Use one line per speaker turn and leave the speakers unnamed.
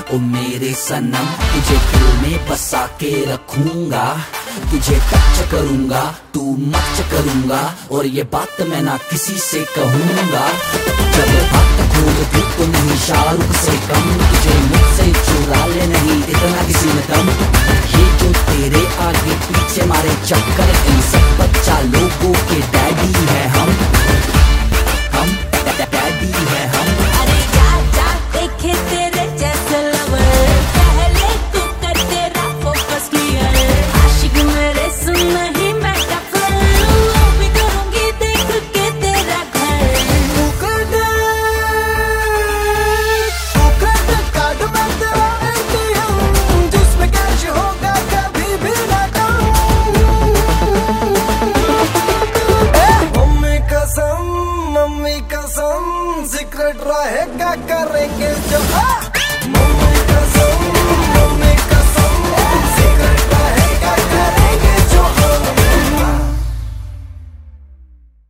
ओ मेरे सनम तुझे दिल में बसा के रखूंगा, तुझे टच करूंगा, तू मच करूंगा, और ये बात मैं ना किसी से कहूंगा। जब बात खोल तू तो नहीं शाहरुख से कम, तुझे मुझसे चुरा ले नहीं इतना किसी में दम। ये जो तेरे आगे पीछे मारे चक्कर, इन सब बच्चा लोगों के डैडी है हम डैडी है हम।
अरे जा जा देखे तेरे जैसे लवर, पहले तू कर तेरा फोकस क्लियर। आशिक मेरे सुन नहीं मैं टफर, वो भी करूंगी देख के तेरा घर।
तू कर कार्ड में तेरा ATM, जिसमें कैश होगा कभी भी ना कम। मम्मी कसम सीक्रेट रहेगा करेंगे जो